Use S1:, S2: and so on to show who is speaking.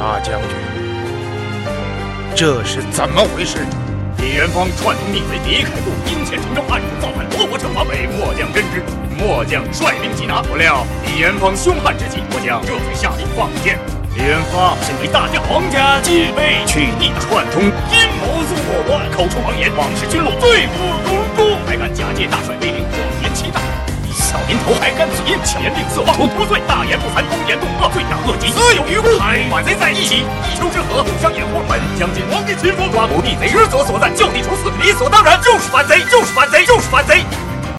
S1: 大将军，这是怎么回事？
S2: 李元芳串通逆贼狄开度，阴险成舟，暗中造反，夺我城防，被末将侦知。末将率兵缉拿，不料李元芳凶悍之极，末将这才下令放箭。李元芳身为大将，皇家戒备去逆的串通，阴谋作乱，口出妄言，枉使军禄罪不容诛，还敢假借大帅威灵，谎言欺诈。小年头还敢嘴硬，巧言令色，妄图脱罪，大言不惭，公言恫吓，罪大恶极，死有余辜。反贼在一起，一丘之貉，互相掩护。本将军皇帝亲封，抓捕逆贼，职责所在，就地处死，理所当然。就是反贼，就是反贼，就是反贼。